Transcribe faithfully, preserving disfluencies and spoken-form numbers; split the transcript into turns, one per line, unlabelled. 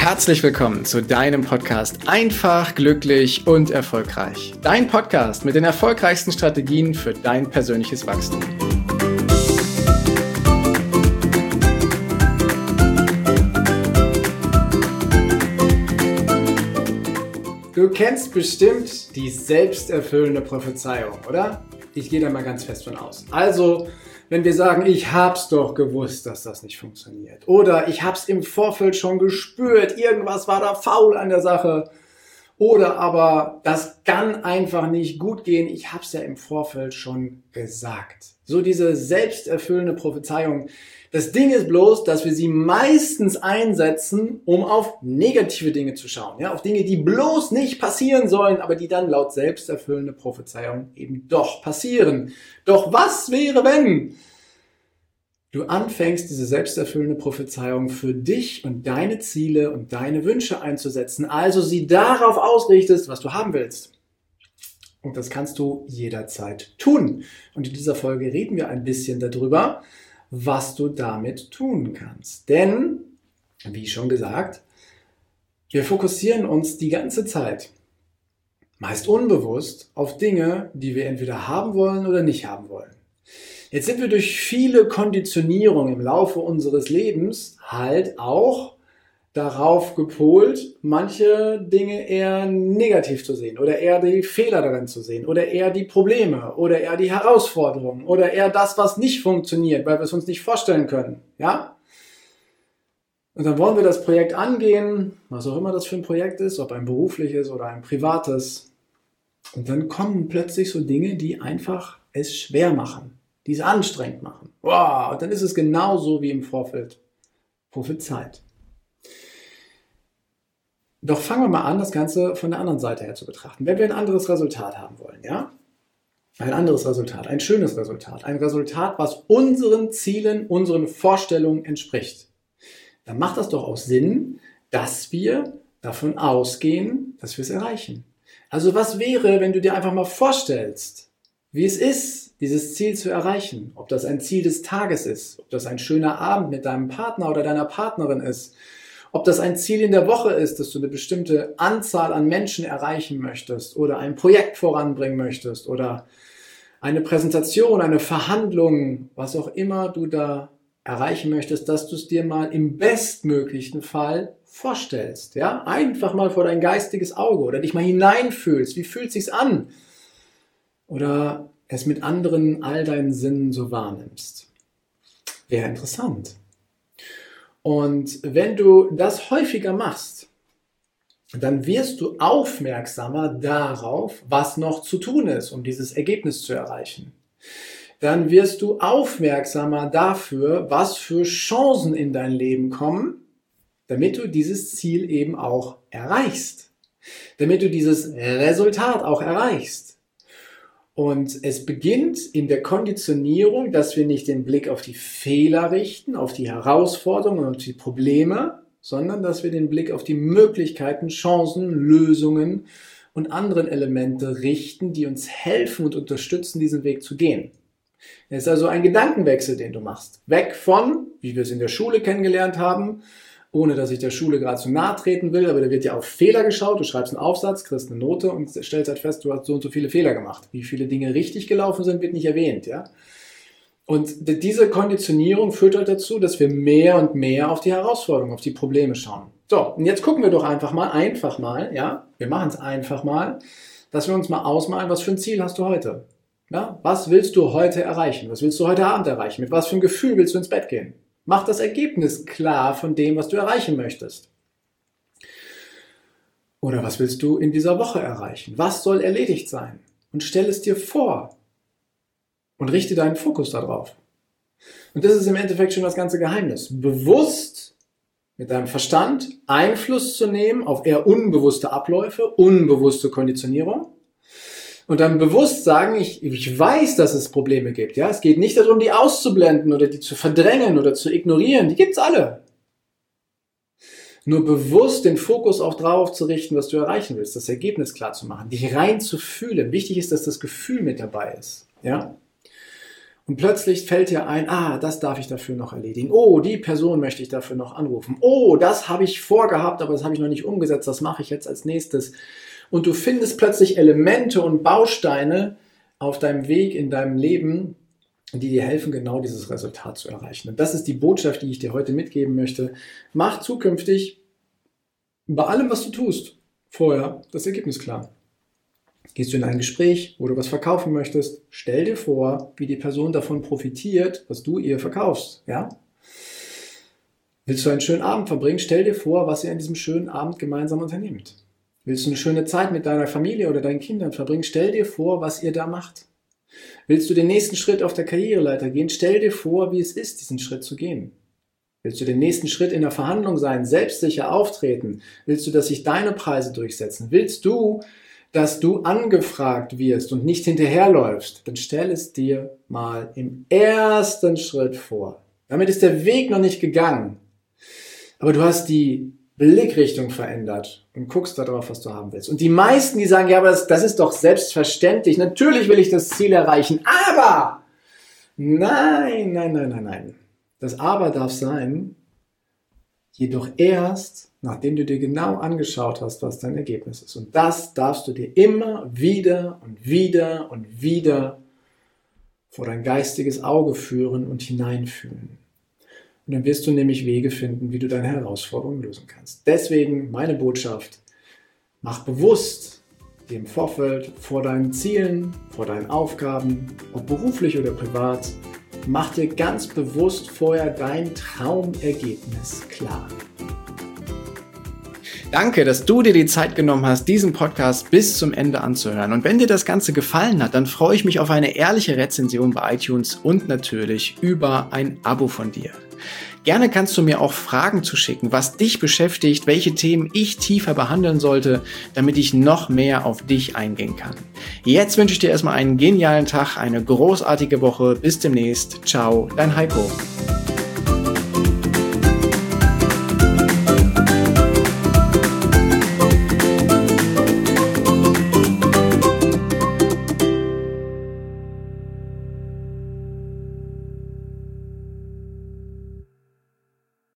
Herzlich willkommen zu deinem Podcast Einfach, glücklich und erfolgreich. Dein Podcast mit den erfolgreichsten Strategien für dein persönliches Wachstum. Du kennst bestimmt die selbsterfüllende Prophezeiung, oder? Ich gehe da mal ganz fest von aus. Also, wenn wir sagen, ich hab's doch gewusst, dass das nicht funktioniert. Oder ich hab's im Vorfeld schon gespürt, irgendwas war da faul an der Sache. Oder aber, das kann einfach nicht gut gehen, ich hab's ja im Vorfeld schon gesagt. So diese selbsterfüllende Prophezeiung. Das Ding ist bloß, dass wir sie meistens einsetzen, um auf negative Dinge zu schauen. Ja, auf Dinge, die bloß nicht passieren sollen, aber die dann laut selbsterfüllende Prophezeiung eben doch passieren. Doch was wäre, wenn du anfängst, diese selbsterfüllende Prophezeiung für dich und deine Ziele und deine Wünsche einzusetzen, also sie darauf ausrichtest, was du haben willst? Und das kannst du jederzeit tun. Und in dieser Folge reden wir ein bisschen darüber, was du damit tun kannst. Denn, wie schon gesagt, wir fokussieren uns die ganze Zeit, meist unbewusst, auf Dinge, die wir entweder haben wollen oder nicht haben wollen. Jetzt sind wir durch viele Konditionierungen im Laufe unseres Lebens halt auch darauf gepolt, manche Dinge eher negativ zu sehen oder eher die Fehler darin zu sehen oder eher die Probleme oder eher die Herausforderungen oder eher das, was nicht funktioniert, weil wir es uns nicht vorstellen können. Ja? Und dann wollen wir das Projekt angehen, was auch immer das für ein Projekt ist, ob ein berufliches oder ein privates. Und dann kommen plötzlich so Dinge, die einfach es schwer machen, die es anstrengend machen. Wow, und dann ist es genauso wie im Vorfeld prophezeit. Doch fangen wir mal an, das Ganze von der anderen Seite her zu betrachten. Wenn wir ein anderes Resultat haben wollen, ja? Ein anderes Resultat, ein schönes Resultat, ein Resultat, was unseren Zielen, unseren Vorstellungen entspricht, dann macht das doch auch Sinn, dass wir davon ausgehen, dass wir es erreichen. Also was wäre, wenn du dir einfach mal vorstellst, wie es ist, dieses Ziel zu erreichen? Ob das ein Ziel des Tages ist, ob das ein schöner Abend mit deinem Partner oder deiner Partnerin ist, ob das ein Ziel in der Woche ist, dass du eine bestimmte Anzahl an Menschen erreichen möchtest oder ein Projekt voranbringen möchtest oder eine Präsentation, eine Verhandlung, was auch immer du da erreichen möchtest, dass du es dir mal im bestmöglichen Fall vorstellst. Ja? Einfach mal vor dein geistiges Auge oder dich mal hineinfühlst. Wie fühlt es sich an? Oder es mit anderen all deinen Sinnen so wahrnimmst. Wäre interessant. Und wenn du das häufiger machst, dann wirst du aufmerksamer darauf, was noch zu tun ist, um dieses Ergebnis zu erreichen. Dann wirst du aufmerksamer dafür, was für Chancen in dein Leben kommen, damit du dieses Ziel eben auch erreichst. Damit du dieses Resultat auch erreichst. Und es beginnt in der Konditionierung, dass wir nicht den Blick auf die Fehler richten, auf die Herausforderungen und die Probleme, sondern dass wir den Blick auf die Möglichkeiten, Chancen, Lösungen und anderen Elemente richten, die uns helfen und unterstützen, diesen Weg zu gehen. Es ist also ein Gedankenwechsel, den du machst. Weg von, wie wir es in der Schule kennengelernt haben, ohne dass ich der Schule gerade zu nahe treten will, aber da wird ja auf Fehler geschaut, du schreibst einen Aufsatz, kriegst eine Note und stellst halt fest, du hast so und so viele Fehler gemacht. Wie viele Dinge richtig gelaufen sind, wird nicht erwähnt, ja. Und diese Konditionierung führt halt dazu, dass wir mehr und mehr auf die Herausforderungen, auf die Probleme schauen. So, und jetzt gucken wir doch einfach mal, einfach mal, ja, wir machen es einfach mal, dass wir uns mal ausmalen, was für ein Ziel hast du heute? Ja, was willst du heute erreichen? Was willst du heute Abend erreichen? Mit was für einem Gefühl willst du ins Bett gehen? Mach das Ergebnis klar von dem, was du erreichen möchtest. Oder was willst du in dieser Woche erreichen? Was soll erledigt sein? Und stell es dir vor. Und richte deinen Fokus darauf. Und das ist im Endeffekt schon das ganze Geheimnis. Bewusst mit deinem Verstand Einfluss zu nehmen auf eher unbewusste Abläufe, unbewusste Konditionierung. Und dann bewusst sagen, ich, ich weiß, dass es Probleme gibt. Ja? Es geht nicht darum, die auszublenden oder die zu verdrängen oder zu ignorieren. Die gibt's alle. Nur bewusst den Fokus auch drauf zu richten, was du erreichen willst, das Ergebnis klar zu machen, dich rein zu fühlen. Wichtig ist, dass das Gefühl mit dabei ist. Ja? Und plötzlich fällt dir ein, ah, das darf ich dafür noch erledigen. Oh, die Person möchte ich dafür noch anrufen. Oh, das habe ich vorgehabt, aber das habe ich noch nicht umgesetzt. Das mache ich jetzt als nächstes. Und du findest plötzlich Elemente und Bausteine auf deinem Weg in deinem Leben, die dir helfen, genau dieses Resultat zu erreichen. Und das ist die Botschaft, die ich dir heute mitgeben möchte. Mach zukünftig bei allem, was du tust, vorher das Ergebnis klar. Gehst du in ein Gespräch, wo du was verkaufen möchtest, stell dir vor, wie die Person davon profitiert, was du ihr verkaufst. Ja? Willst du einen schönen Abend verbringen, stell dir vor, was ihr an diesem schönen Abend gemeinsam unternehmt. Willst du eine schöne Zeit mit deiner Familie oder deinen Kindern verbringen, stell dir vor, was ihr da macht. Willst du den nächsten Schritt auf der Karriereleiter gehen, stell dir vor, wie es ist, diesen Schritt zu gehen. Willst du den nächsten Schritt in der Verhandlung sein, selbstsicher auftreten? Willst du, dass sich deine Preise durchsetzen? Willst du, dass du angefragt wirst und nicht hinterherläufst, dann stell es dir mal im ersten Schritt vor. Damit ist der Weg noch nicht gegangen, aber du hast die Blickrichtung verändert und guckst darauf, was du haben willst. Und die meisten, die sagen, ja, aber das, das ist doch selbstverständlich, natürlich will ich das Ziel erreichen, aber nein, nein, nein, nein, nein. Das Aber darf sein, jedoch erst, nachdem du dir genau angeschaut hast, was dein Ergebnis ist. Und das darfst du dir immer wieder und wieder und wieder vor dein geistiges Auge führen und hineinfühlen. Und dann wirst du nämlich Wege finden, wie du deine Herausforderungen lösen kannst. Deswegen meine Botschaft, mach bewusst dir im Vorfeld vor deinen Zielen, vor deinen Aufgaben, ob beruflich oder privat, mach dir ganz bewusst vorher dein Traumergebnis klar. Danke, dass du dir die Zeit genommen hast, diesen Podcast bis zum Ende anzuhören. Und wenn dir das Ganze gefallen hat, dann freue ich mich auf eine ehrliche Rezension bei iTunes und natürlich über ein Abo von dir. Gerne kannst du mir auch Fragen zuschicken, was dich beschäftigt, welche Themen ich tiefer behandeln sollte, damit ich noch mehr auf dich eingehen kann. Jetzt wünsche ich dir erstmal einen genialen Tag, eine großartige Woche. Bis demnächst. Ciao, dein Heiko.